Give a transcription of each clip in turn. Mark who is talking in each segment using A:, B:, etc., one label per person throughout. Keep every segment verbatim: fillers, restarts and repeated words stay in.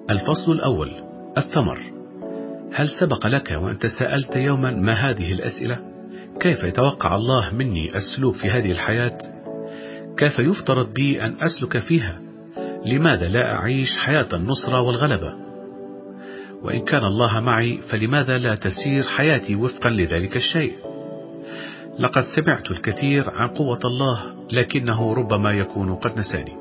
A: الفصل الأول: الثمر. هل سبق لك وأن تساءلت يوما ما هذه الأسئلة؟ كيف يتوقع الله مني السلوك في هذه الحياة؟ كيف يفترض بي أن أسلك فيها؟ لماذا لا أعيش حياة النصرة والغلبة؟ وإن كان الله معي فلماذا لا تسير حياتي وفقا لذلك الشيء؟ لقد سمعت الكثير عن قوة الله، لكنه ربما يكون قد نساني.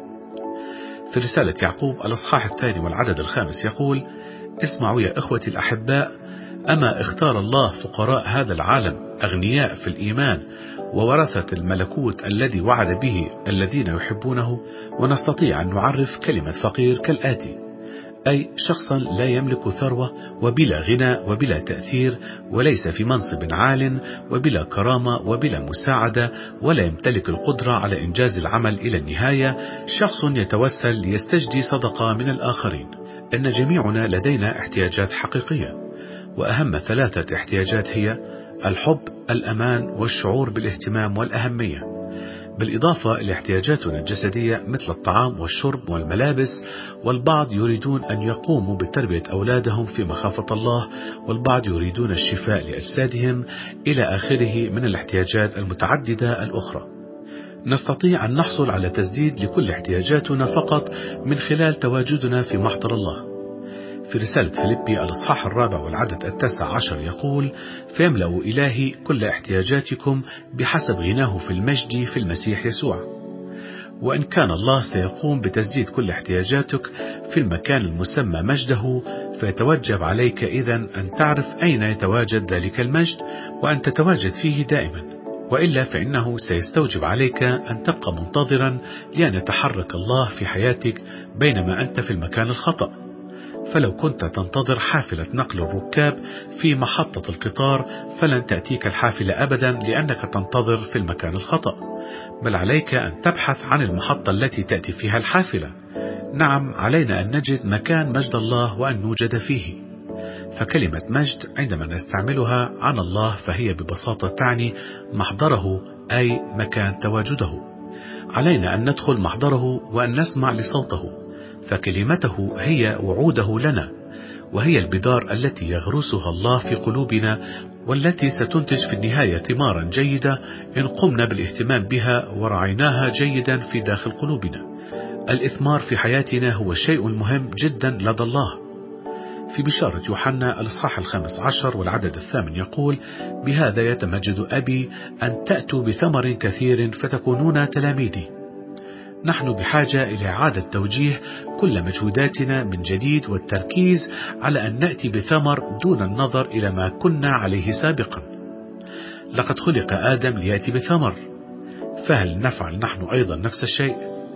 A: في رسالة يعقوب الأصحاح الثاني والعدد الخامس يقول: اسمعوا يا إخوتي الأحباء، أما اختار الله فقراء هذا العالم أغنياء في الإيمان وورثة الملكوت الذي وعد به الذين يحبونه. ونستطيع أن نعرف كلمة فقير كالآتي: أي شخصا لا يملك ثروة وبلا غنى وبلا تأثير، وليس في منصب عال وبلا كرامة وبلا مساعدة، ولا يمتلك القدرة على إنجاز العمل إلى النهاية. شخص يتوسل ليستجدي صدقة من الآخرين. إن جميعنا لدينا احتياجات حقيقية، وأهم ثلاثة احتياجات هي الحب، الأمان، والشعور بالاهتمام والأهمية، بالإضافة إلى احتياجاتنا الجسدية مثل الطعام والشرب والملابس. والبعض يريدون أن يقوموا بتربية أولادهم في مخافة الله، والبعض يريدون الشفاء لأجسادهم، إلى آخره من الاحتياجات المتعددة الأخرى. نستطيع أن نحصل على تسديد لكل احتياجاتنا فقط من خلال تواجدنا في محضر الله. في رسالة فيليبي الإصحاح الرابع والعدد التاسع عشر يقول: فيملأ إلهي كل احتياجاتكم بحسب غناه في المجد في المسيح يسوع. وإن كان الله سيقوم بتسديد كل احتياجاتك في المكان المسمى مجده، فيتوجب عليك إذن أن تعرف أين يتواجد ذلك المجد وأن تتواجد فيه دائما، وإلا فإنه سيستوجب عليك أن تبقى منتظرا لأن يتحرك الله في حياتك بينما أنت في المكان الخطأ. فلو كنت تنتظر حافلة نقل الركاب في محطة القطار فلن تأتيك الحافلة أبدا، لأنك تنتظر في المكان الخطأ، بل عليك أن تبحث عن المحطة التي تأتي فيها الحافلة. نعم، علينا أن نجد مكان مجد الله وأن نوجد فيه. فكلمة مجد عندما نستعملها عن الله فهي ببساطة تعني محضره، أي مكان تواجده. علينا أن ندخل محضره وأن نسمع لصوته، فكلمته هي وعوده لنا، وهي البذار التي يغرسها الله في قلوبنا، والتي ستنتج في النهاية ثمارا جيدة إن قمنا بالاهتمام بها ورعيناها جيدا في داخل قلوبنا. الإثمار في حياتنا هو شيء مهم جدا لدى الله. في بشارة يوحنا الإصحاح الخامس عشر والعدد الثامن يقول: بهذا يتمجد أبي أن تأتوا بثمر كثير فتكونون تلاميذي. نحن بحاجة إلى إعادة توجيه كل مجهوداتنا من جديد، والتركيز على أن نأتي بثمر دون النظر إلى ما كنا عليه سابقا. لقد خلق آدم ليأتي بثمر، فهل نفعل نحن أيضا نفس الشيء؟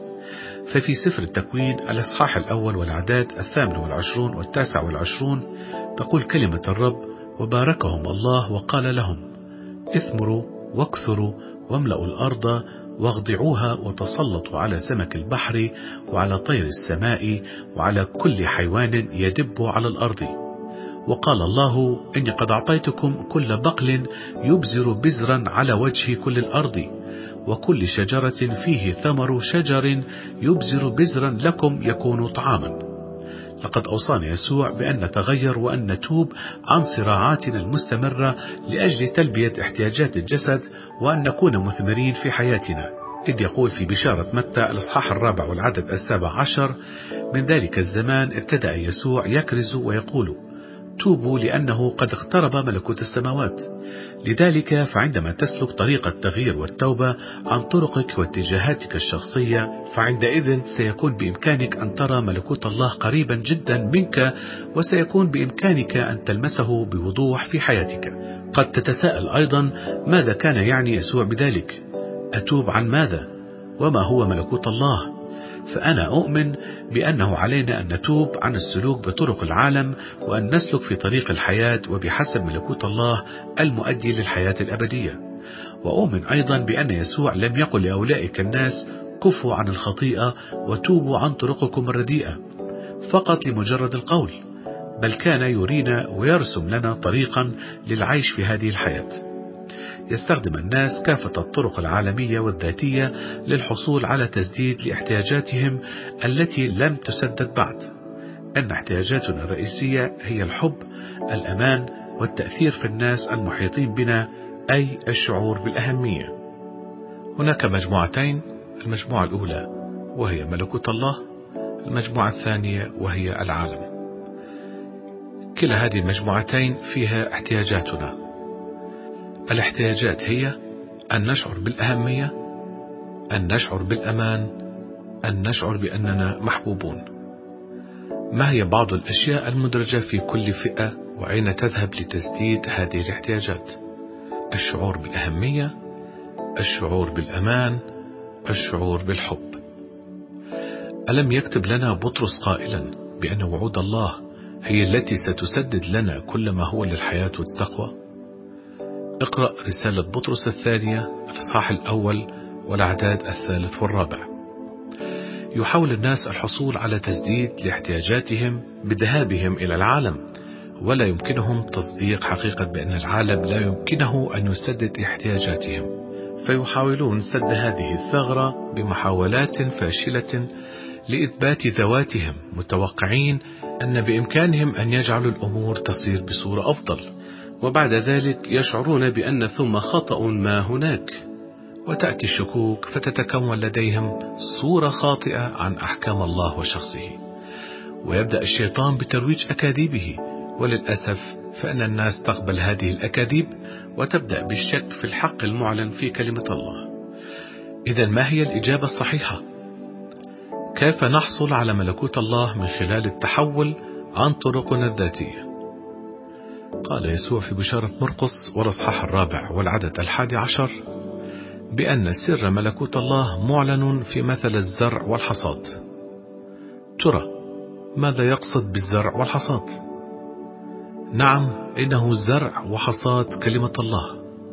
A: ففي سفر التكوين الإصحاح الأول والعداد الثامن والعشرون والتاسع والعشرون تقول كلمة الرب: وباركهم الله وقال لهم: اثمروا واكثروا واملأوا الأرض واخضعوها وتسلطوا على سمك البحر وعلى طير السماء وعلى كل حيوان يدب على الأرض. وقال الله: إني قد أعطيتكم كل بقل يبزر بزرا على وجه كل الأرض، وكل شجرة فيه ثمر شجر يبزر بزرا لكم يكون طعاما. لقد أوصانا يسوع بأن نتغير وأن نتوب عن صراعاتنا المستمرة لأجل تلبية احتياجات الجسد، وأن نكون مثمرين في حياتنا، إذ يقول في بشارة متى الإصحاح الرابع والعدد السابع عشر: من ذلك الزمان ابتدأ يسوع يكرز ويقول: توبوا لأنه قد اقترب ملكوت السماوات. لذلك فعندما تسلك طريق التغيير والتوبة عن طرقك واتجاهاتك الشخصية، فعندئذ سيكون بإمكانك أن ترى ملكوت الله قريبا جدا منك، وسيكون بإمكانك أن تلمسه بوضوح في حياتك. قد تتساءل أيضا: ماذا كان يعني يسوع بذلك؟ أتوب عن ماذا؟ وما هو ملكوت الله؟ فأنا أؤمن بأنه علينا أن نتوب عن السلوك بطرق العالم، وأن نسلك في طريق الحياة وبحسب ملكوت الله المؤدي للحياة الأبدية. وأؤمن أيضا بأن يسوع لم يقل لأولئك الناس: كفوا عن الخطيئة وتوبوا عن طرقكم الرديئة فقط لمجرد القول، بل كان يرينا ويرسم لنا طريقا للعيش في هذه الحياة. يستخدم الناس كافة الطرق العالمية والذاتية للحصول على تسديد لاحتياجاتهم التي لم تسدد بعد. أن احتياجاتنا الرئيسية هي الحب، الأمان، والتأثير في الناس المحيطين بنا، أي الشعور بالأهمية. هناك مجموعتين: المجموعة الأولى وهي ملكوت الله، المجموعة الثانية وهي العالم. كلا هذه المجموعتين فيها احتياجاتنا. الاحتياجات هي أن نشعر بالأهمية، أن نشعر بالأمان، أن نشعر بأننا محبوبون. ما هي بعض الأشياء المدرجة في كل فئة، وأين تذهب لتسديد هذه الاحتياجات؟ الشعور بالأهمية، الشعور بالأمان، الشعور بالحب. ألم يكتب لنا بطرس قائلا بأن وعود الله هي التي ستسدد لنا كل ما هو للحياة والتقوى؟ اقرأ رسالة بطرس الثانية الإصحاح الأول والأعداد الثالث والرابع. يحاول الناس الحصول على تسديد لاحتياجاتهم بذهابهم إلى العالم، ولا يمكنهم تصديق حقيقة بأن العالم لا يمكنه أن يسدد احتياجاتهم، فيحاولون سد هذه الثغرة بمحاولات فاشلة لإثبات ذواتهم، متوقعين أن بإمكانهم أن يجعلوا الأمور تصير بصورة أفضل، وبعد ذلك يشعرون بأن ثم خطأ ما هناك، وتأتي الشكوك فتتكون لديهم صورة خاطئة عن أحكام الله وشخصه، ويبدأ الشيطان بترويج أكاذيبه، وللأسف فإن الناس تقبل هذه الأكاذيب وتبدأ بالشك في الحق المعلن في كلمة الله. إذن ما هي الإجابة الصحيحة؟ كيف نحصل على ملكوت الله من خلال التحول عن طرقنا الذاتية؟ قال يسوع في بشارة مرقس والإصحاح الرابع والعدد الحادي عشر بأن سر ملكوت الله معلن في مثل الزرع والحصاد. ترى ماذا يقصد بالزرع والحصاد؟ نعم، إنه زرع وحصاد كلمة الله.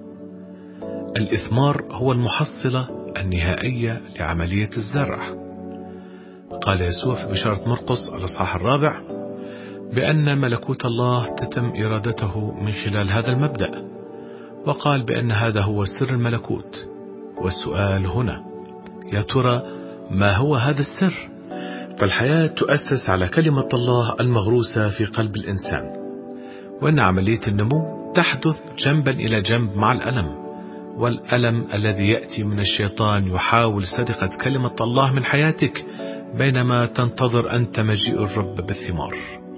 A: الإثمار هو المحصلة النهائية لعملية الزرع. قال يسوع في بشارة مرقس الإصحاح الرابع بأن ملكوت الله تتم إرادته من خلال هذا المبدأ، وقال بأن هذا هو سر الملكوت. والسؤال هنا: يا ترى ما هو هذا السر؟ فالحياة تؤسس على كلمة الله المغروسة في قلب الإنسان، وأن عملية النمو تحدث جنبا إلى جنب مع الألم، والألم الذي يأتي من الشيطان يحاول سرقة كلمة الله من حياتك بينما تنتظر أنت مجيء الرب بالثمار.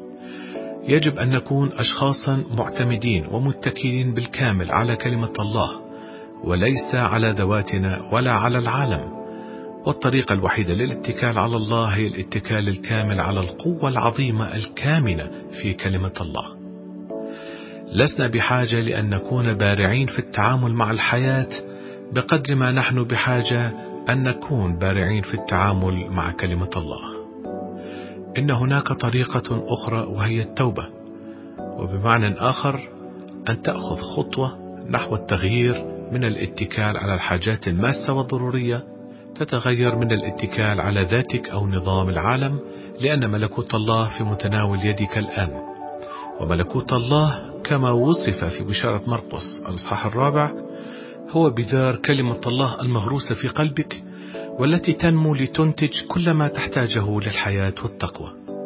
A: يجب أن نكون أشخاصا معتمدين ومتكلين بالكامل على كلمة الله، وليس على ذواتنا ولا على العالم. والطريقة الوحيدة للاتكال على الله هي الاتكال الكامل على القوة العظيمة الكامنة في كلمة الله. لسنا بحاجة لأن نكون بارعين في التعامل مع الحياة بقدر ما نحن بحاجة أن نكون بارعين في التعامل مع كلمة الله. إن هناك طريقة أخرى وهي التوبة، وبمعنى آخر أن تأخذ خطوة نحو التغيير من الاتكال على الحاجات الماسة والضرورية، تتغير من الاتكال على ذاتك أو نظام العالم، لأن ملكوت الله في متناول يدك الآن. وملكوت الله كما وصف في بشارة مرقس الإصحاح الرابع هو بذار كلمة الله المغروسة في قلبك، والتي تنمو لتنتج كل ما تحتاجه للحياة والتقوى.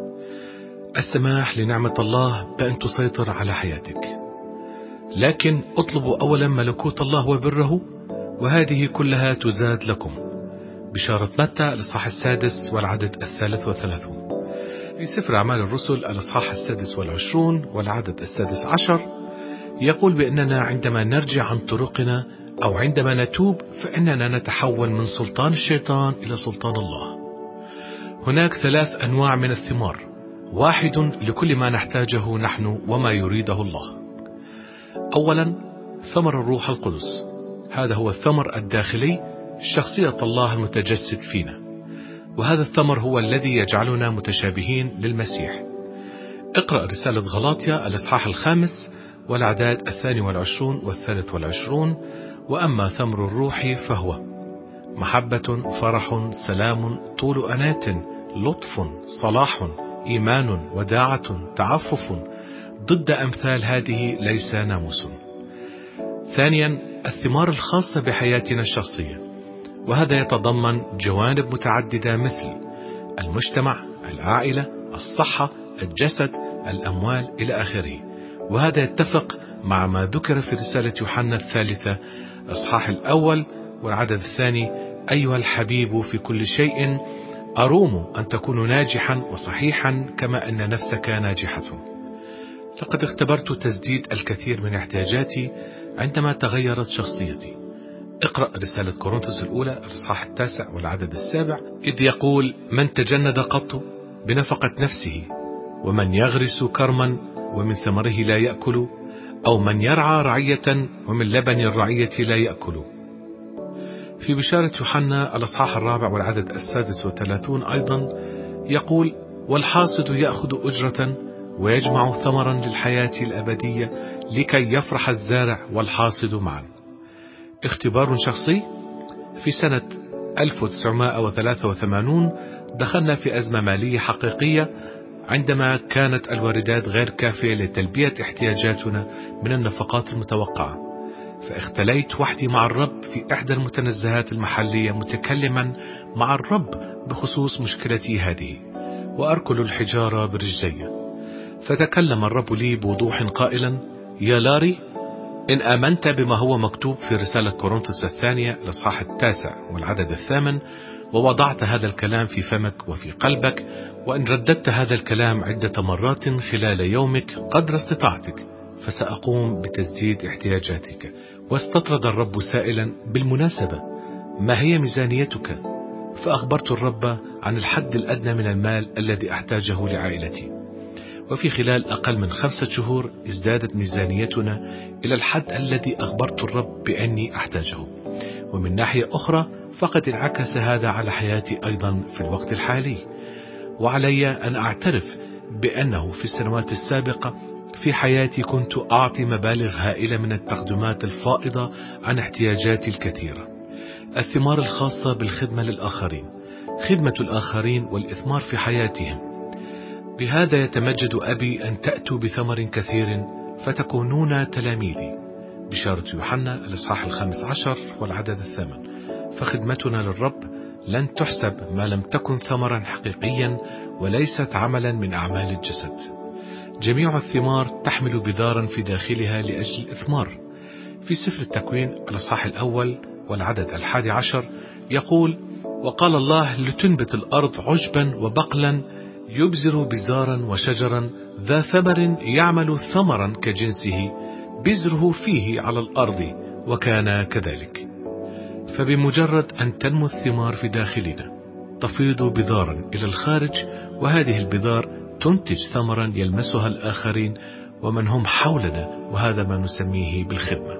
A: السماح لنعمة الله بأن تسيطر على حياتك، لكن اطلبوا أولا ملكوت الله وبره، وهذه كلها تزاد لكم. بشارة متى الإصحاح السادس والعدد الثالث وثلاثون. في سفر أعمال الرسل الإصحاح السادس والعشرون والعدد السادس عشر يقول بأننا عندما نرجع عن طرقنا أو عندما نتوب فإننا نتحول من سلطان الشيطان إلى سلطان الله. هناك ثلاث أنواع من الثمار، واحد لكل ما نحتاجه نحن وما يريده الله. أولا ثمر الروح القدس، هذا هو الثمر الداخلي، شخصية الله المتجسد فينا، وهذا الثمر هو الذي يجعلنا متشابهين للمسيح. اقرأ رسالة غلاطيا الإصحاح الخامس والأعداد الثاني والعشرون والثالث والعشرون. وأما ثمر الروح فهو محبة، فرح، سلام، طول أنات، لطف، صلاح، إيمان، وداعة، تعفف، ضد أمثال هذه ليس ناموس. ثانيا الثمار الخاصة بحياتنا الشخصية، وهذا يتضمن جوانب متعددة مثل المجتمع، العائلة، الصحة، الجسد، الأموال إلى آخره. وهذا يتفق مع ما ذكر في رسالة يوحنا الثالثة أصحاح الأول والعدد الثاني: أيها الحبيب في كل شيء أروم أن تكون ناجحا وصحيحا كما أن نفسك ناجحة. لقد اختبرت تسديد الكثير من احتياجاتي عندما تغيرت شخصيتي. اقرأ رسالة كورنثوس الأولى الإصحاح التاسع والعدد السابع، إذ يقول: من تجند قط بنفقة نفسه، ومن يغرس كرما ومن ثمره لا يأكل، أو من يرعى رعية ومن لبن الرعية لا يأكل. في بشارة يوحنا الإصحاح الرابع والعدد السادس والثلاثون أيضا يقول: والحاصد يأخذ أجرة ويجمع ثمرا للحياة الأبدية لكي يفرح الزارع والحاصد معا. اختبار شخصي: في سنة ألف وتسعمائة وثلاثة وثمانين دخلنا في أزمة مالية حقيقية عندما كانت الواردات غير كافية لتلبية احتياجاتنا من النفقات المتوقعة، فاختليت وحدي مع الرب في إحدى المتنزهات المحلية متكلما مع الرب بخصوص مشكلتي هذه وأركل الحجارة برجلي. فتكلم الرب لي بوضوح قائلا: يا لاري، إن آمنت بما هو مكتوب في رسالة كورنثوس الثانية الإصحاح التاسع والعدد الثامن، ووضعت هذا الكلام في فمك وفي قلبك، وإن رددت هذا الكلام عدة مرات خلال يومك قدر استطاعتك، فسأقوم بتسديد احتياجاتك. واستطرد الرب سائلا: بالمناسبة ما هي ميزانيتك؟ فأخبرت الرب عن الحد الأدنى من المال الذي أحتاجه لعائلتي. وفي خلال أقل من خمسة شهور ازدادت ميزانيتنا إلى الحد الذي أخبرت الرب بأني أحتاجه. ومن ناحية أخرى فقد انعكس هذا على حياتي أيضا في الوقت الحالي. وعلي أن أعترف بأنه في السنوات السابقة في حياتي كنت أعطي مبالغ هائلة من التقدمات الفائضة عن احتياجاتي الكثيرة. الثمار الخاصة بالخدمة للآخرين، خدمة الآخرين والإثمار في حياتهم. بهذا يتمجد أبي أن تأتوا بثمر كثير فتكونون تلاميذي. بشارة يوحنا الإصحاح الخامس عشر والعدد الثامن. فخدمتنا للرب لن تحسب ما لم تكن ثمرا حقيقيا وليست عملا من أعمال الجسد. جميع الثمار تحمل بذارا في داخلها لأجل الإثمار. في سفر التكوين الإصحاح الأول والعدد الحادي عشر يقول: وقال الله لتنبت الأرض عشبا وبقلا يبزر بزارا وشجرا ذا ثمر يعمل ثمرا كجنسه بزره فيه على الأرض، وكان كذلك. فبمجرد أن تنمو الثمار في داخلنا تفيض بذارا إلى الخارج، وهذه البذار تنتج ثمرا يلمسها الآخرين ومن هم حولنا، وهذا ما نسميه بالخدمة.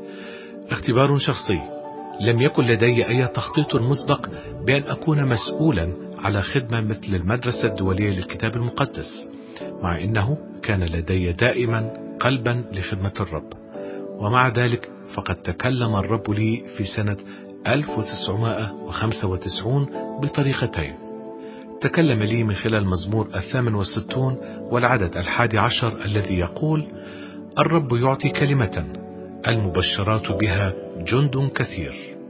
A: اختبار شخصي: لم يكن لدي أي تخطيط مسبق بأن أكون مسؤولا على خدمة مثل المدرسة الدولية للكتاب المقدس، مع أنه كان لدي دائما قلبا لخدمة الرب. ومع ذلك فقد تكلم الرب لي في سنة ألف وتسعمائة وخمسة وتسعين بطريقتين. تكلم لي من خلال المزمور الثامن والستون والعدد الحادي عشر الذي يقول: الرب يعطي كلمة المبشرات بها جند كثير.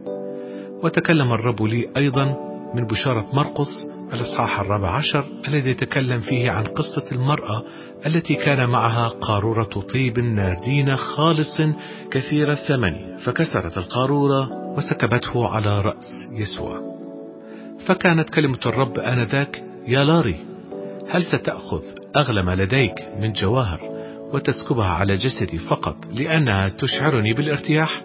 A: وتكلم الرب لي أيضا من بشارة مرقس الإصحاح الرابع عشر الذي يتكلم فيه عن قصة المرأة التي كان معها قارورة طيب ناردين خالص كثير الثمن، فكسرت القارورة وسكبته على رأس يسوع. فكانت كلمة الرب آنذاك: يا لاري، هل ستأخذ أغلى ما لديك من جواهر وتسكبها على جسدي فقط لأنها تشعرني بالارتياح؟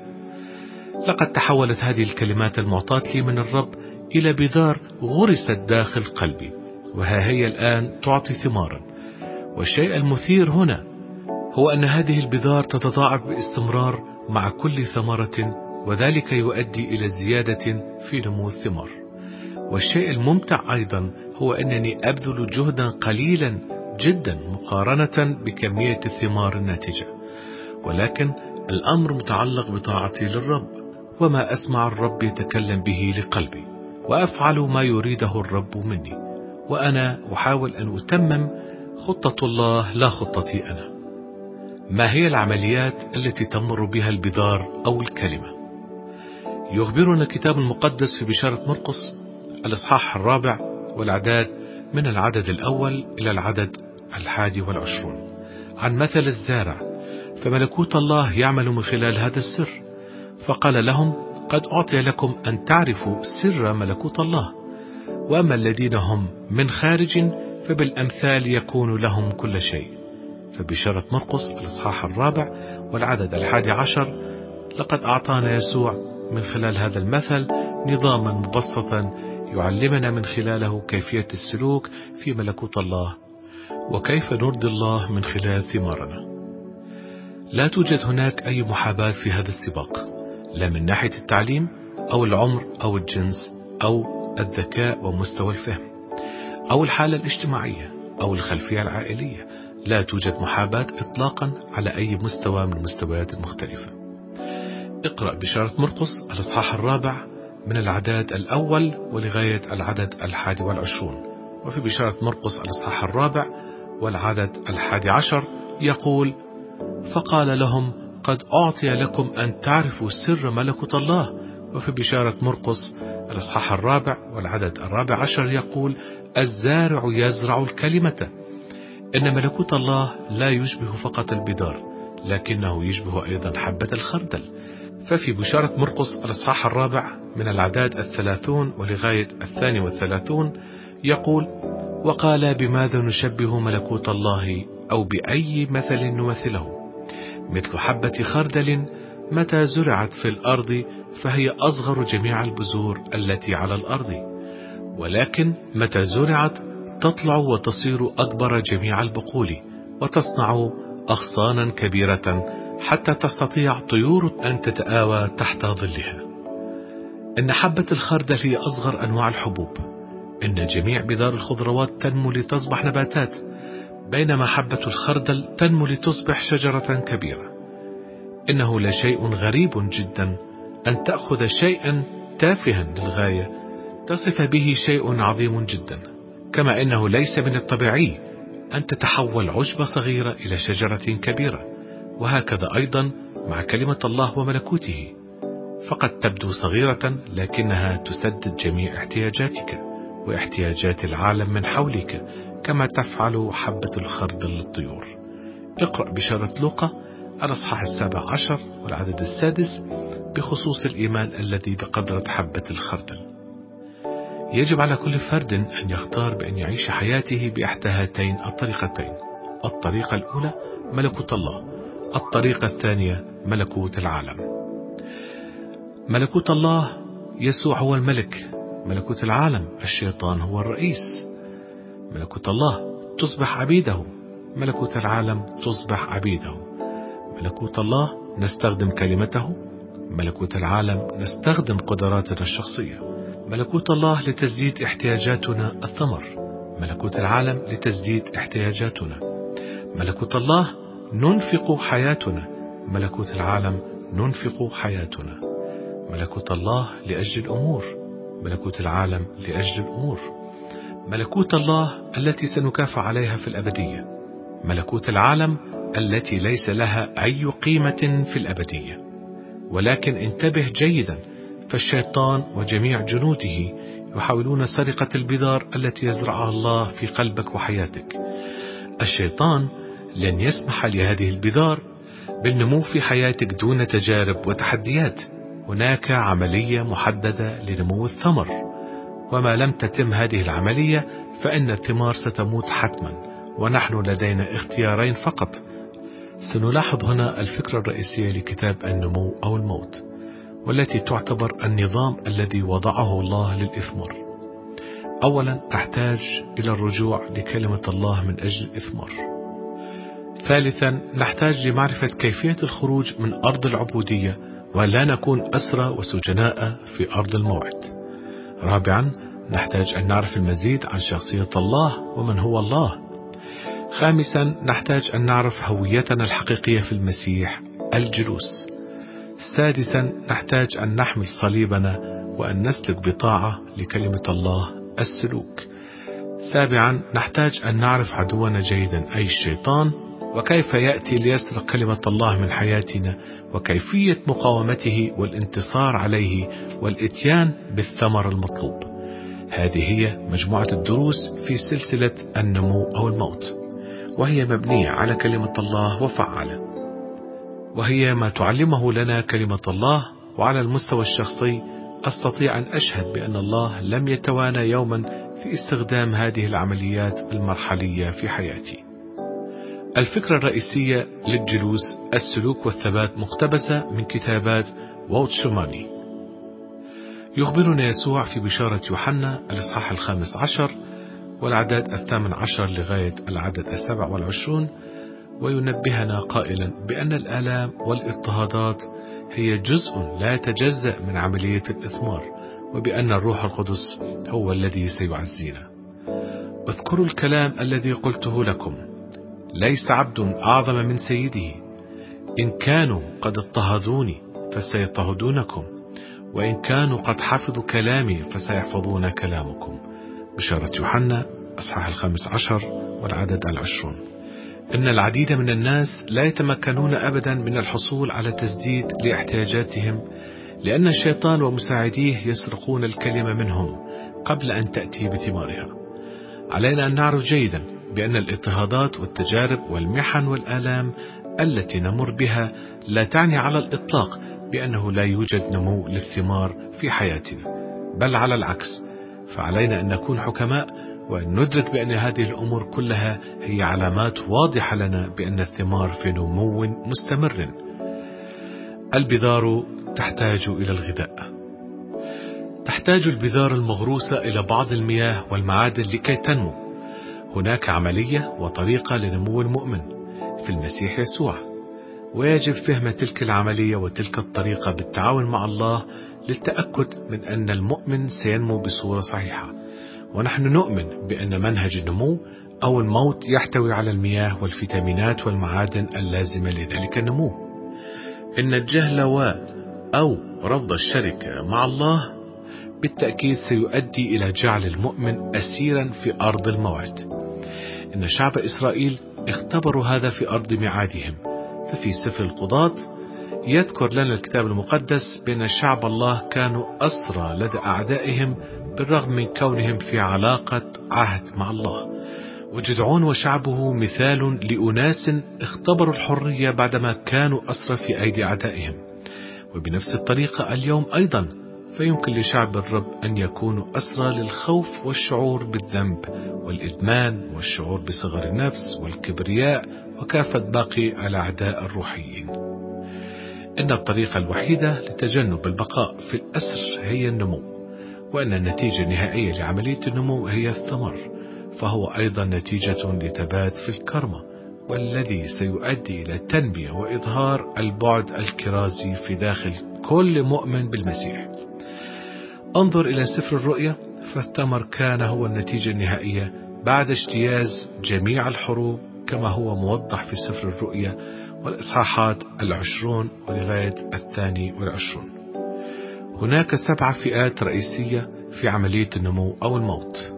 A: لقد تحولت هذه الكلمات المعطاة لي من الرب إلى بذار غرست داخل قلبي، وها هي الآن تعطي ثمارا. والشيء المثير هنا هو أن هذه البذار تتضاعف باستمرار مع كل ثمرة، وذلك يؤدي إلى زيادة في نمو الثمار. والشيء الممتع أيضا هو أنني أبذل جهدا قليلا جدا مقارنة بكمية الثمار الناتجة، ولكن الأمر متعلق بطاعتي للرب وما أسمع الرب يتكلم به لقلبي، وأفعل ما يريده الرب مني، وأنا أحاول أن أتمم خطة الله لا خطتي أنا. ما هي العمليات التي تمر بها البذار أو الكلمة؟ يخبرنا الكتاب المقدس في بشارة مرقس الإصحاح الرابع والعداد من العدد الأول إلى العدد الحادي والعشرون عن مثل الزارع. فملكوت الله يعمل من خلال هذا السر. فقال لهم: قد أعطي لكم أن تعرفوا سر ملكوت الله، وأما الذين هم من خارج فبالأمثال يكون لهم كل شيء. فبشارة مرقس الإصحاح الرابع والعدد الحادي عشر: لقد أعطانا يسوع من خلال هذا المثل نظاما مبسطا يعلمنا من خلاله كيفية السلوك في ملكوت الله، وكيف نرضي الله من خلال ثمارنا. لا توجد هناك أي محاباة في هذا السباق، لا من ناحية التعليم أو العمر أو الجنس أو الذكاء ومستوى الفهم أو الحالة الاجتماعية أو الخلفية العائلية. لا توجد محاباة إطلاقا على أي مستوى من المستويات المختلفة. اقرأ بشارة مرقس الإصحاح الرابع من العدد الأول ولغاية العدد الحادي والعشرون. وفي بشارة مرقس الإصحاح الرابع والعدد الحادي عشر يقول: فقال لهم: قد أعطي لكم أن تعرفوا سر ملكوت الله. وفي بشارة مرقس الإصحاح الرابع والعدد الرابع عشر يقول: الزارع يزرع الكلمة. إن ملكوت الله لا يشبه فقط البذار، لكنه يشبه أيضا حبة الخردل. ففي بشارة مرقس الإصحاح الرابع من العدد الثلاثون ولغاية الثاني والثلاثون يقول: وقال: بماذا نشبه ملكوت الله، أو بأي مثل نمثله؟ مثل حبة خردل متى زرعت في الأرض فهي أصغر جميع البذور التي على الأرض، ولكن متى زرعت تطلع وتصير أكبر جميع البقول، وتصنع أغصانا كبيرة حتى تستطيع طيور أن تتآوى تحت ظلها. إن حبة الخردل هي أصغر أنواع الحبوب. إن جميع بذار الخضروات تنمو لتصبح نباتات، بينما حبة الخردل تنمو لتصبح شجرة كبيرة. إنه لشيء غريب جدا أن تأخذ شيئا تافها للغاية تصف به شيء عظيم جدا، كما إنه ليس من الطبيعي أن تتحول عشبة صغيرة إلى شجرة كبيرة. وهكذا أيضا مع كلمة الله وملكوته، فقد تبدو صغيرة لكنها تسدد جميع احتياجاتك واحتياجات العالم من حولك، كما تفعل حبة الخردل للطيور. اقرأ بشارة لوقا الإصحاح السابع عشر والعدد السادس بخصوص الإيمان الذي بقدرة حبة الخردل. يجب على كل فرد أن يختار بأن يعيش حياته بإحدى هاتين الطريقتين. الطريقة الأولى ملكوت الله، الطريقة الثانية ملكوت العالم. ملكوت الله يسوع هو الملك، ملكوت العالم الشيطان هو الرئيس. ملكوت الله تصبح عبيده، ملكوت العالم تصبح عبيده. ملكوت الله نستخدم كلمته، ملكوت العالم نستخدم قدراتنا الشخصية. ملكوت الله لتسديد احتياجاتنا الثمر، ملكوت العالم لتسديد احتياجاتنا. ملكوت الله ننفق حياتنا، ملكوت العالم ننفق حياتنا. ملكوت الله لأجل الأمور، ملكوت العالم لأجل الأمور. ملكوت الله التي سنكافئ عليها في الأبدية، ملكوت العالم التي ليس لها أي قيمة في الأبدية. ولكن انتبه جيدا، فالشيطان وجميع جنوده يحاولون سرقة البذار التي يزرعها الله في قلبك وحياتك. الشيطان لن يسمح لهذه البذار بالنمو في حياتك دون تجارب وتحديات. هناك عملية محددة لنمو الثمر، وما لم تتم هذه العملية فإن الثمار ستموت حتما، ونحن لدينا اختيارين فقط. سنلاحظ هنا الفكرة الرئيسية لكتاب النمو أو الموت، والتي تعتبر النظام الذي وضعه الله للإثمار. أولا نحتاج إلى الرجوع لكلمة الله من أجل الإثمار. ثالثا نحتاج لمعرفة كيفية الخروج من أرض العبودية، ولا نكون أسرى وسجناء في أرض الموعد. رابعا نحتاج أن نعرف المزيد عن شخصية الله ومن هو الله. خامسا نحتاج أن نعرف هويتنا الحقيقية في المسيح الجلوس. سادسا نحتاج أن نحمل صليبنا وأن نسلك بطاعة لكلمة الله السلوك. سابعا نحتاج أن نعرف عدونا جيدا أي الشيطان، وكيف يأتي ليسرق كلمة الله من حياتنا، وكيفية مقاومته والانتصار عليه والإتيان بالثمر المطلوب. هذه هي مجموعة الدروس في سلسلة النمو أو الموت، وهي مبنية على كلمة الله وفعالة، وهي ما تعلمه لنا كلمة الله. وعلى المستوى الشخصي أستطيع أن أشهد بأن الله لم يتوانى يوما في استخدام هذه العمليات المرحلية في حياتي. الفكرة الرئيسية للجلوس السلوك والثبات مقتبسة من كتابات وولت شوماني. يخبرنا يسوع في بشارة يوحنا الإصحاح الخامس عشر والعدد الثامن عشر لغاية العدد السابع والعشرون، وينبهنا قائلا بأن الآلام والاضطهادات هي جزء لا يتجزأ من عملية الإثمار، وبأن الروح القدس هو الذي سيعزينا. اذكروا الكلام الذي قلته لكم: ليس عبد أعظم من سيده. إن كانوا قد اضطهدوني فسيضطهدونكم، وإن كانوا قد حفظوا كلامي فسيحفظون كلامكم. بشارة يوحنا أصحاح الخامس عشر والعدد العشرون. إن العديد من الناس لا يتمكنون أبدا من الحصول على تسديد لاحتياجاتهم، لأن الشيطان ومساعديه يسرقون الكلمة منهم قبل أن تأتي بثمارها. علينا أن نعرف جيدا بأن الاضطهادات والتجارب والمحن والآلام التي نمر بها لا تعني على الإطلاق بأنه لا يوجد نمو للثمار في حياتنا، بل على العكس. فعلينا أن نكون حكماء وأن ندرك بأن هذه الأمور كلها هي علامات واضحة لنا بأن الثمار في نمو مستمر. البذار تحتاج إلى الغذاء. تحتاج البذار المغروسة إلى بعض المياه والمعادن لكي تنمو. هناك عملية وطريقة لنمو المؤمن في المسيح يسوع، ويجب فهم تلك العملية وتلك الطريقة بالتعاون مع الله للتأكد من أن المؤمن سينمو بصورة صحيحة. ونحن نؤمن بأن منهج النمو أو الموت يحتوي على المياه والفيتامينات والمعادن اللازمة لذلك النمو. إن الجهل و أو رفض الشركة مع الله بالتأكيد سيؤدي إلى جعل المؤمن أسيرا في أرض الموعد. إن شعب إسرائيل اختبروا هذا في أرض ميعادهم. ففي سفر القضاة يذكر لنا الكتاب المقدس بأن شعب الله كانوا أسرى لدى أعدائهم بالرغم من كونهم في علاقة عهد مع الله. وجدعون وشعبه مثال لأناس اختبروا الحرية بعدما كانوا أسرى في أيدي أعدائهم. وبنفس الطريقة اليوم أيضا فيمكن لشعب الرب أن يكونوا أسرى للخوف والشعور بالذنب والإدمان والشعور بصغر النفس والكبرياء وكافة باقي الأعداء الروحيين. إن الطريقة الوحيدة لتجنب البقاء في الأسر هي النمو، وأن النتيجة النهائية لعملية النمو هي الثمر، فهو أيضا نتيجة لثبات في الكرمة، والذي سيؤدي إلى تنمية وإظهار البعد الكرازي في داخل كل مؤمن بالمسيح. انظر إلى سفر الرؤيا، فالثمر كان هو النتيجة النهائية بعد اجتياز جميع الحروب، كما هو موضح في سفر الرؤيا والإصحاحات العشرون ولغاية الثاني والعشرون. هناك سبع فئات رئيسية في عملية النمو أو الموت.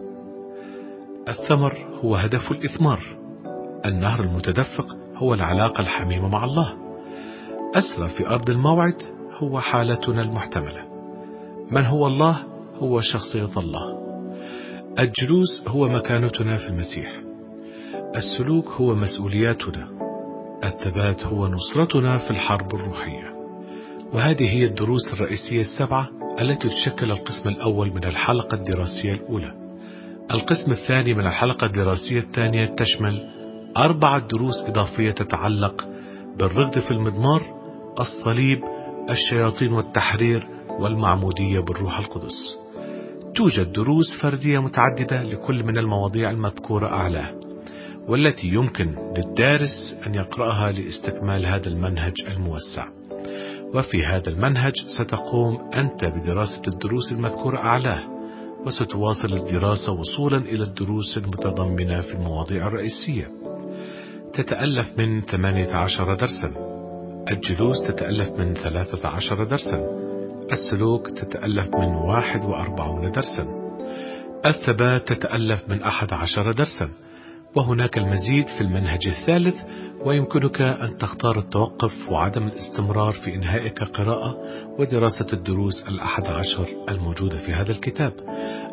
A: الثمر هو هدف الإثمار. النهر المتدفق هو العلاقة الحميمة مع الله. أسرى في أرض الموعد هو حالتنا المحتملة. من هو الله؟ هو شخصية الله. الجلوس هو مكانتنا في المسيح. السلوك هو مسؤولياتنا. الثبات هو نصرتنا في الحرب الروحية. وهذه هي الدروس الرئيسية السبعة التي تشكل القسم الأول من الحلقة الدراسية الأولى. القسم الثاني من الحلقة الدراسية الثانية تشمل أربعة دروس إضافية تتعلق بالركض في المضمار، الصليب، الشياطين والتحرير، والمعمودية بالروح القدس. توجد دروس فردية متعددة لكل من المواضيع المذكورة أعلاه، والتي يمكن للدارس أن يقرأها لاستكمال هذا المنهج الموسع. وفي هذا المنهج ستقوم أنت بدراسة الدروس المذكورة أعلاه، وستواصل الدراسة وصولا إلى الدروس المتضمنة في المواضيع الرئيسية. تتألف من ثمانية عشر درسا. الجلوس تتألف من ثلاثة عشر درسا. السلوك تتألف من واحد وأربعون درسا. الثبات تتألف من أحد عشر درسا. وهناك المزيد في المنهج الثالث، ويمكنك أن تختار التوقف وعدم الاستمرار في إنهائك قراءة ودراسة الدروس الأحد عشر الموجودة في هذا الكتاب،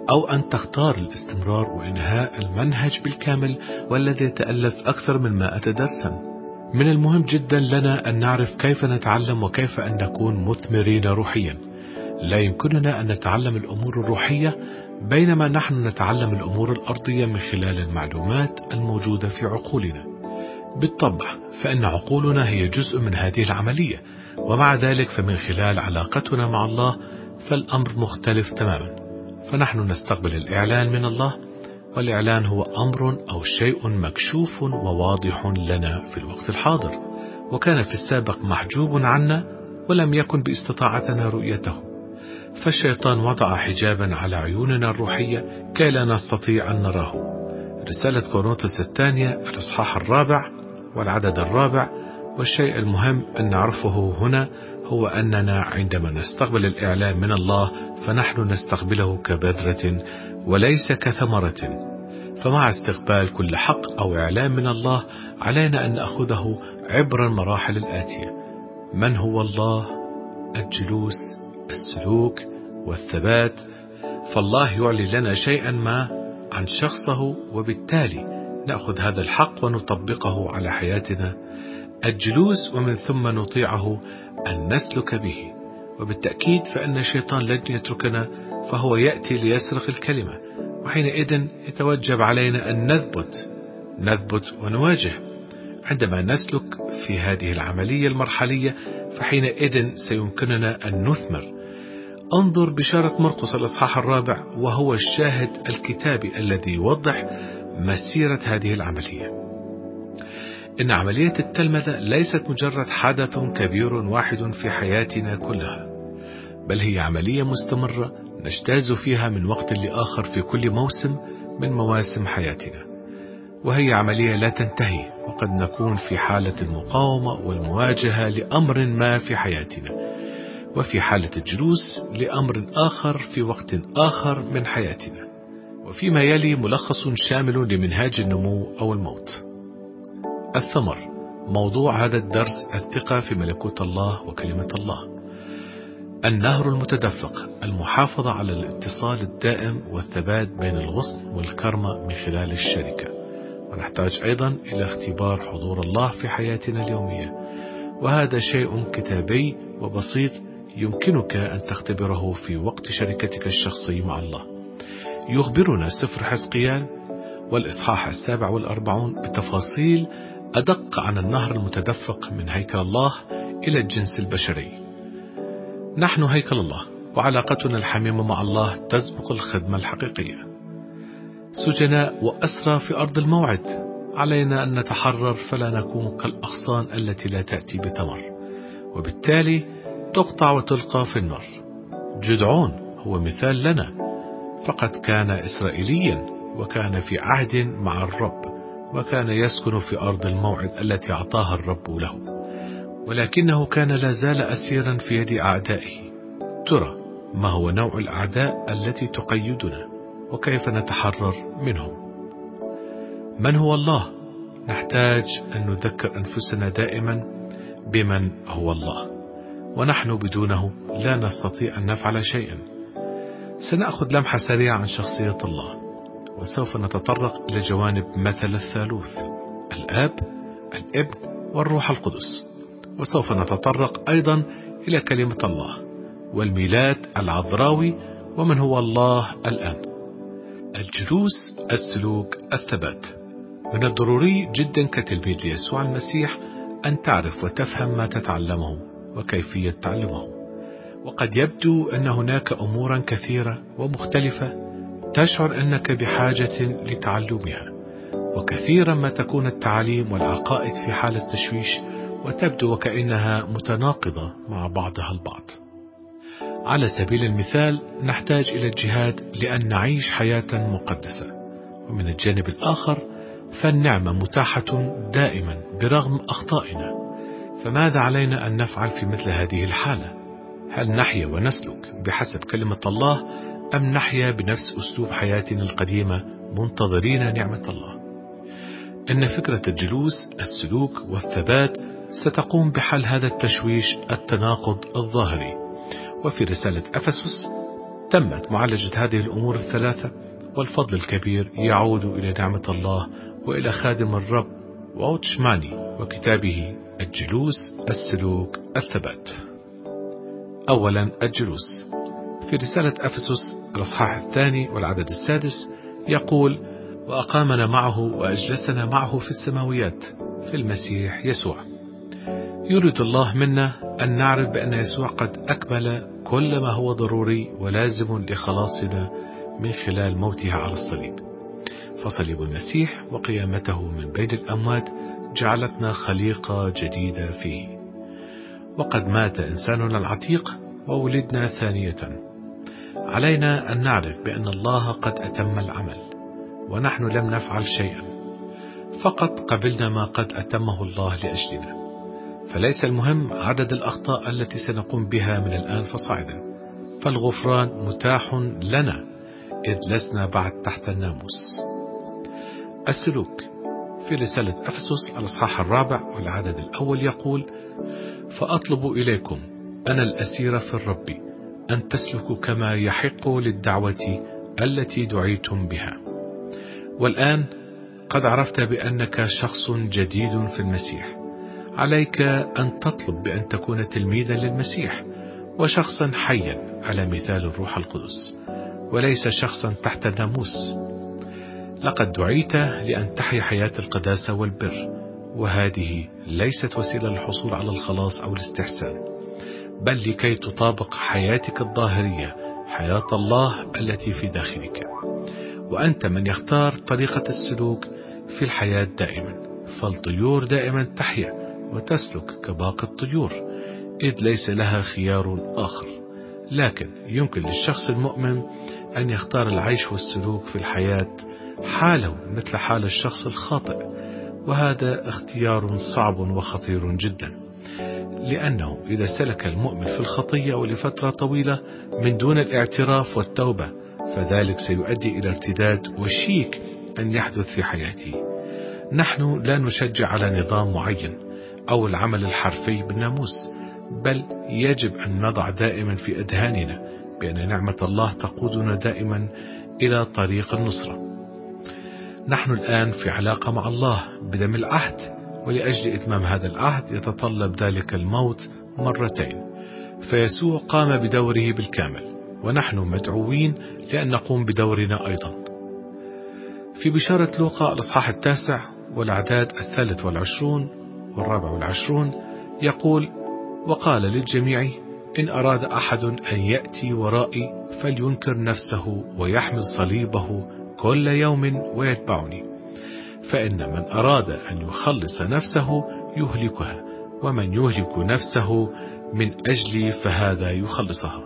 A: أو أن تختار الاستمرار وإنهاء المنهج بالكامل والذي يتألف أكثر من مائة درسا. من المهم جدا لنا أن نعرف كيف نتعلم وكيف أن نكون مثمرين روحيا. لا يمكننا أن نتعلم الأمور الروحية بينما نحن نتعلم الأمور الأرضية من خلال المعلومات الموجودة في عقولنا. بالطبع فإن عقولنا هي جزء من هذه العملية، ومع ذلك فمن خلال علاقتنا مع الله فالأمر مختلف تماما. فنحن نستقبل الإعلان من الله، والإعلان هو أمر أو شيء مكشوف وواضح لنا في الوقت الحاضر، وكان في السابق محجوب عنا ولم يكن باستطاعتنا رؤيته. فالشيطان وضع حجابا على عيوننا الروحية كي لا نستطيع أن نراه. رسالة كورنثوس الثانية الإصحاح الرابع والعدد الرابع. والشيء المهم أن نعرفه هنا هو أننا عندما نستقبل الإعلان من الله فنحن نستقبله كبذرة وليس كثمرة. فمع استقبال كل حق أو إعلان من الله علينا أن نأخذه عبر المراحل الآتية: من هو الله، الجلوس، السلوك والثبات. فالله يعلن لنا شيئا ما عن شخصه، وبالتالي نأخذ هذا الحق ونطبقه على حياتنا. الجلوس، ومن ثم نطيعه أن نسلك به. وبالتأكيد فإن الشيطان لن يتركنا، فهو يأتي ليسرق الكلمة، وحينئذ يتوجب علينا أن نثبت نثبت ونواجه. عندما نسلك في هذه العملية المرحلية فحينئذ سيمكننا أن نثمر. انظر بشارة مرقس الإصحاح الرابع، وهو الشاهد الكتابي الذي يوضح مسيرة هذه العملية. إن عملية التلمذة ليست مجرد حدث كبير واحد في حياتنا كلها، بل هي عملية مستمرة نجتاز فيها من وقت لآخر في كل موسم من مواسم حياتنا، وهي عملية لا تنتهي، وقد نكون في حالة المقاومة والمواجهة لأمر ما في حياتنا، وفي حالة الجلوس لأمر آخر في وقت آخر من حياتنا. وفيما يلي ملخص شامل لمنهاج النمو أو الموت. الثمر. موضوع هذا الدرس الثقة في ملكوت الله وكلمة الله. النهر المتدفق، المحافظة على الاتصال الدائم والثبات بين الغصن والكرمة من خلال الشركة. ونحتاج أيضا إلى اختبار حضور الله في حياتنا اليومية، وهذا شيء كتابي وبسيط يمكنك أن تختبره في وقت شركتك الشخصي مع الله. يخبرنا سفر حزقيال والإصحاح السابع والأربعون بتفاصيل أدق عن النهر المتدفق من هيكل الله إلى الجنس البشري. نحن هيكل الله، وعلاقتنا الحميمة مع الله تسبق الخدمة الحقيقية. سجناء وأسرى في أرض الموعد، علينا أن نتحرر فلا نكون كالأغصان التي لا تأتي بثمر، وبالتالي تقطع وتلقى في النار. جدعون هو مثال لنا، فقد كان إسرائيليا وكان في عهد مع الرب، وكان يسكن في أرض الموعد التي أعطاها الرب له، ولكنه كان لا زال أسيرا في يد أعدائه. ترى ما هو نوع الأعداء التي تقيدنا، وكيف نتحرر منهم؟ من هو الله؟ نحتاج أن نذكر أنفسنا دائما بمن هو الله، ونحن بدونه لا نستطيع أن نفعل شيئا. سنأخذ لمحة سريعة عن شخصية الله، وسوف نتطرق إلى جوانب مثل الثالوث: الآب، الابن، والروح القدس. وسوف نتطرق أيضا إلى كلمة الله والميلاد العذراوي ومن هو الله الآن. الجلوس، السلوك، الثبات. من الضروري جدا كتلميذ ليسوع المسيح أن تعرف وتفهم ما تتعلمه وكيفية تعلمه. وقد يبدو أن هناك أمورا كثيرة ومختلفة تشعر أنك بحاجة لتعلمها، وكثيرا ما تكون التعاليم والعقائد في حالة تشويش وتبدو وكأنها متناقضة مع بعضها البعض. على سبيل المثال نحتاج إلى الجهاد لأن نعيش حياة مقدسة، ومن الجانب الآخر فالنعمة متاحة دائما برغم أخطائنا. فماذا علينا أن نفعل في مثل هذه الحالة؟ هل نحيا ونسلك بحسب كلمة الله، أم نحيا بنفس أسلوب حياتنا القديمة منتظرين نعمة الله؟ إن فكرة الجلوس، السلوك والثبات ستقوم بحل هذا التشويش التناقض الظاهري. وفي رسالة أفسس تمت معالجة هذه الأمور الثلاثة، والفضل الكبير يعود إلى نعمة الله وإلى خادم الرب واوتشماني وكتابه الجلوس، السلوك، الثبات. أولا الجلوس. في رسالة أفسس الإصحاح الثاني والعدد السادس يقول: وأقامنا معه وأجلسنا معه في السماويات في المسيح يسوع. يريد الله منا أن نعرف بأن يسوع قد أكمل كل ما هو ضروري ولازم لخلاصنا من خلال موته على الصليب، فصليب المسيح وقيامته من بين الأموات جعلتنا خليقة جديدة فيه، وقد مات إنساننا العتيق وولدنا ثانية. علينا أن نعرف بأن الله قد أتم العمل ونحن لم نفعل شيئا، فقط قبلنا ما قد أتمه الله لأجلنا. فليس المهم عدد الأخطاء التي سنقوم بها من الآن فصاعدا، فالغفران متاح لنا إذ لسنا بعد تحت الناموس. السلوك. في رسالة أفسس الإصحاح الرابع والعدد الأول يقول: فأطلب إليكم أنا الأسير في الرب أن تسلكوا كما يحق للدعوة التي دعيتم بها. والآن قد عرفت بأنك شخص جديد في المسيح، عليك أن تطلب بأن تكون تلميذا للمسيح وشخصا حيا على مثال الروح القدس، وليس شخصا تحت الناموس. لقد دعيت لأن تحيا حياة القداسة والبر، وهذه ليست وسيلة للحصول على الخلاص أو الاستحسان، بل لكي تطابق حياتك الظاهرية حياة الله التي في داخلك. وأنت من يختار طريقة السلوك في الحياة دائما، فالطيور دائما تحيا وتسلك كباقي الطيور، إذ ليس لها خيار آخر. لكن يمكن للشخص المؤمن أن يختار العيش والسلوك في الحياة حاله مثل حال الشخص الخاطئ، وهذا اختيار صعب وخطير جدا، لأنه إذا سلك المؤمن في الخطية ولفترة طويلة من دون الاعتراف والتوبة، فذلك سيؤدي إلى ارتداد وشيك أن يحدث في حياته. نحن لا نشجع على نظام معين أو العمل الحرفي بالناموس، بل يجب أن نضع دائما في أذهاننا بأن نعمة الله تقودنا دائما إلى طريق النصرة. نحن الآن في علاقة مع الله بدم العهد، ولأجل إتمام هذا العهد يتطلب ذلك الموت مرتين، فيسوع قام بدوره بالكامل، ونحن مدعوين لأن نقوم بدورنا أيضا. في بشارة لوقا الإصحاح التاسع والأعداد الثالث والعشرون والرابع والعشرون يقول: وقال للجميع: إن أراد أحد أن يأتي ورائي فلينكر نفسه ويحمل صليبه كل يوم ويتبعني، فإن من أراد أن يخلص نفسه يهلكها، ومن يهلك نفسه من أجلي فهذا يخلصها.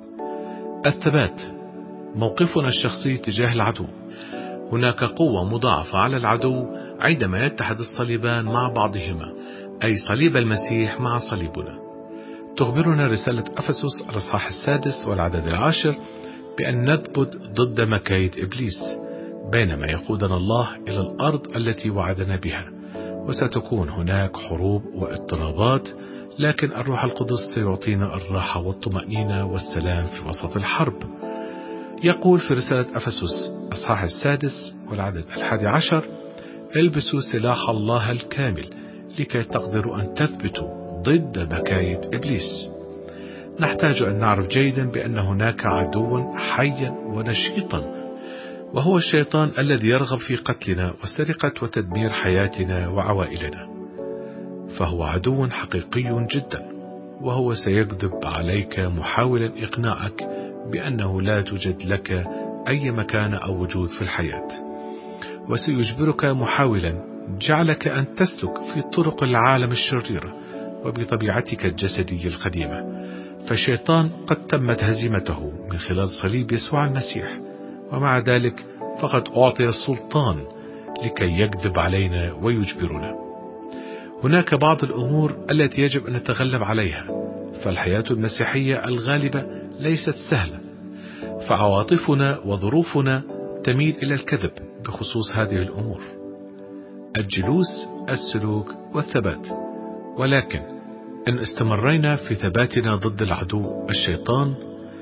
A: الثبات. موقفنا الشخصي تجاه العدو. هناك قوة مضاعفة على العدو عندما يتحد الصليبان مع بعضهما، أي صليب المسيح مع صليبنا. تخبرنا رسالة أفسس الإصحاح السادس والعدد العاشر بأن نثبت ضد مكايد إبليس، بينما يقودنا الله إلى الأرض التي وعدنا بها، وستكون هناك حروب واضطرابات، لكن الروح القدس سيعطينا الراحة والطمأنينة والسلام في وسط الحرب. يقول في رسالة أفسس الإصحاح السادس والعدد الحادي عشر: البسوا سلاح الله الكامل لكي تقدروا أن تثبتوا ضد مكايد إبليس. نحتاج أن نعرف جيدا بأن هناك عدوا حيا ونشيطا، وهو الشيطان الذي يرغب في قتلنا وسرقة وتدمير حياتنا وعوائلنا، فهو عدو حقيقي جدا، وهو سيكذب عليك محاولا إقناعك بأنه لا توجد لك أي مكان أو وجود في الحياة، وسيجبرك محاولا جعلك أن تسلك في طرق العالم الشريرة وبطبيعتك الجسدية القديمة. فالشيطان قد تمت هزيمته من خلال صليب يسوع المسيح، ومع ذلك فقد أعطي السلطان لكي يكذب علينا ويجبرنا. هناك بعض الأمور التي يجب أن نتغلب عليها، فالحياة المسيحية الغالبة ليست سهلة، فعواطفنا وظروفنا تميل إلى الكذب بخصوص هذه الأمور. الجلوس، السلوك والثبات. ولكن إن استمرينا في ثباتنا ضد العدو الشيطان،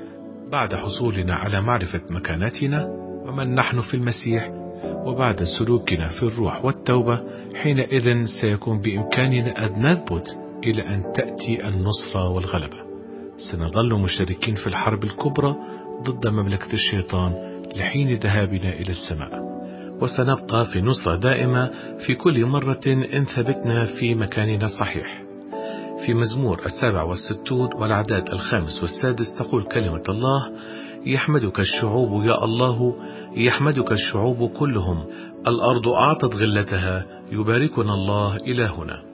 A: بعد حصولنا على معرفة مكانتنا ومن نحن في المسيح، وبعد سلوكنا في الروح والتوبة، حينئذ سيكون بإمكاننا أن نثبت إلى أن تأتي النصرة والغلبة. سنظل مشتركين في الحرب الكبرى ضد مملكة الشيطان لحين ذهابنا إلى السماء، وسنبقى في نصرة دائمة في كل مرة إن ثبتنا في مكاننا الصحيح. في مزمور السابع والستون والعداد الخامس والسادس تقول كلمة الله: يحمدك الشعوب يا الله، يحمدك الشعوب كلهم، الأرض أعطت غلتها، يباركنا الله إلهنا.